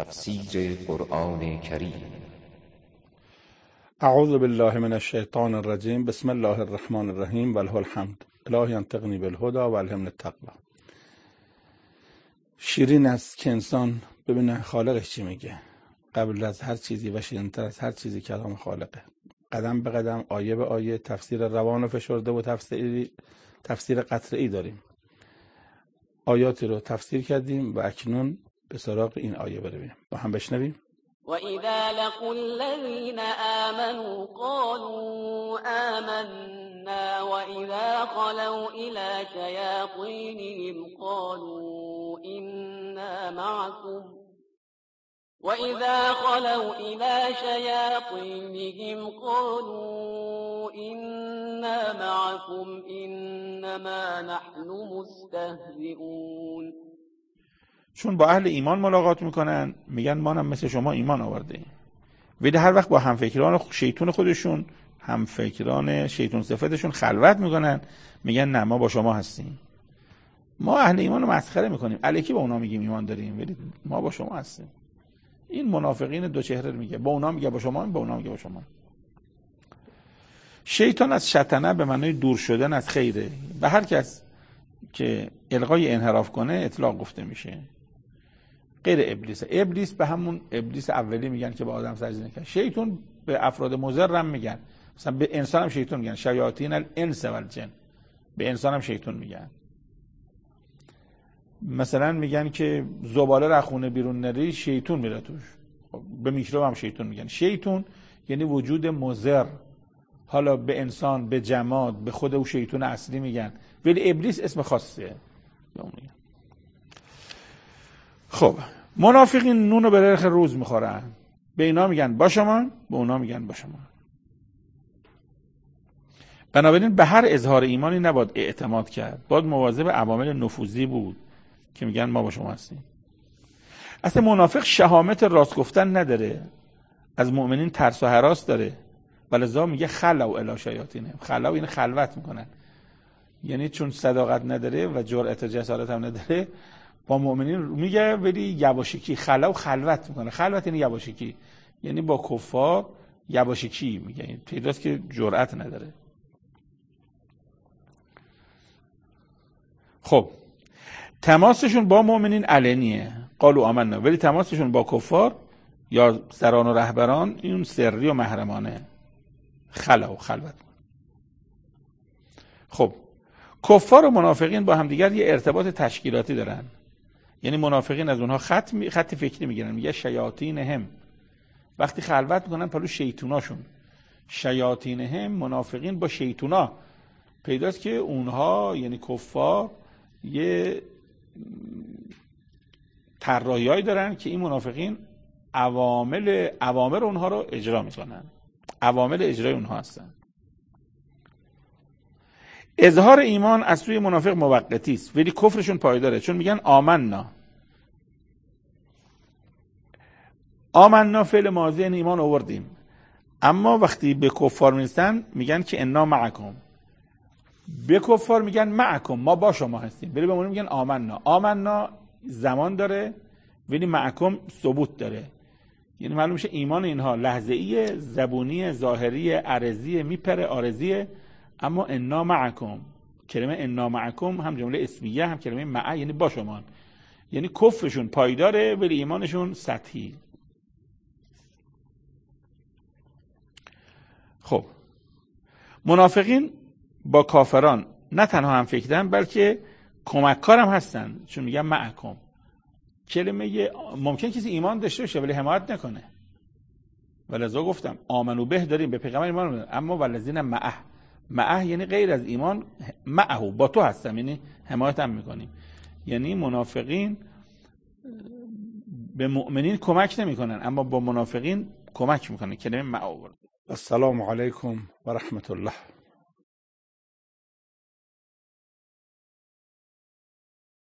تفسیر قرآن کریم. اعوذ بالله من الشیطان الرجیم. بسم الله الرحمن الرحیم و له الحمد. الهی انطقنی بالهدی و الهمنی التقوی. شیرین است که انسان ببینه خالقش چی میگه. قبل از هر چیزی و شیرین‌تر از هر چیزی کلام خالقه. قدم به قدم، آیه به آیه تفسیر روان و فشرده و تفسیر قطعی داریم. آیاتی رو تفسیر کردیم و اکنون به سراغ این آیه برویم. با هم بشنویم. وَإِذَا لَقُوا الَّذِينَ آمَنُوا قَالُوا آمَنَّا وَإِذَا خَلَوْا إِلَى شَيَاطِينِهِمْ قَالُوا إِنَّا مَعَكُمْ إِنَّمَا نَحْنُ مُسْتَهْزِئُونَ. چون با اهل ایمان ملاقات میکنن میگن ما هم مثل شما ایمان آورده ایم، ولی هر وقت با همفکران شیطون خودشون، همفکران شیطون صفتشون خلوت میکنن میگن نه ما با شما هستیم. ما اهل ایمان رو مسخره میکنیم، الکی با اونا میگیم ایمان داریم ولی ما با شما هستیم. این منافقین دو چهره میگه، با اونا میگه با شما، با اونا میگه با شما. شیطان از شطنه به معنای دور شدن از خیره. به هر کس که القای انحراف کنه اطلاق گفته میشه. غیر ابلیس. ابلیس به همون ابلیس اولی میگن که با آدم سجده نکرد. شیطان به افراد مضر هم میگن. مثلا به انسان هم شیطان میگن، شیاطین الانس والجن. به انسان هم شیطان میگن. مثلا میگن که زباله را خونه بیرون نری شیطان میره توش. به میکروب هم شیطان میگن. شیطان یعنی وجود مضر. حالا به انسان، به جماد، به خود او شیطان اصلی میگن، ولی ابلیس اسم خاصه. خب منافقین نون رو به نرخ روز میخورن. به اینا میگن با شما، به اونا میگن با شما. بنابراین به هر اظهار ایمانی نباید اعتماد کرد، باید مواظب عوامل نفوذی بود که میگن ما با شما هستیم. اصلا منافق شهامت راست گفتن نداره، از مؤمنین ترس و هراس داره، ولذا میگه خلو الی شیاطینهم. خلو این خلوت میکنن، یعنی چون صداقت نداره و جرأت و جسارت هم نداره با مؤمنین میگه ولی یواشکی. خلو خلوت میکنه. خلوت یعنی یواشکی، یعنی با کفار یواشکی میگه، پیداست که جرأت نداره. خب تماسشون با مؤمنین علنیه، قالوا آمنا، ولی تماسشون با کفار یا سران و رهبران این سری و محرمانه. خلوت. خب کفار و منافقین با همدیگر یه ارتباط تشکیلاتی دارن، یعنی منافقین از اونها خط فکری میگیرن. میگه شیاطینهم، وقتی خلوت میکنن پلو شیطوناشون. شیاطینهم، منافقین با شیطونا. پیداست که اونها یعنی کفار یه طراحیایی دارن که این منافقین اوامر اونها رو اجرا میکنن، اوامر اجرای اونها هستن. اظهار ایمان از سوی منافق موقتی است ولی کفرشون پایداره، چون میگن آمنا فعل ماضی یعنی ایمان آوردیم، اما وقتی به کفار میرسن میگن که انا معکم. به کفار میگن معکم، ما با شما هستیم، ولی به اون میگن آمنا زمان داره ولی معکم ثبوت داره. یعنی معلوم میشه ایمان اینها لحظه‌ای، زبونی، ظاهری، عرضی، میپره عارضیه. اما انا معکم، کلمه انا معکم هم جمله اسمیه هم کلمه مع، یعنی با شما. یعنی کفرشون پایداره ولی ایمانشون سطحی. خب منافقین با کافران نه تنها هم فکرن بلکه کمککار هم هستن، چون میگن معکم. کلمه ممکن کسی ایمان داشته باشه ولی حمایت نکنه، ولذا گفتم آمنو به داریم، به پیغمبر ایمان داریم، اما ولذین معه یعنی غیر از ایمان، معه با تو هستم، یعنی حمایت هم میکنیم. یعنی منافقین به مؤمنین کمک نمیکنن اما با منافقین کمک میکنن. کلمه معه. السلام علیکم و رحمت الله.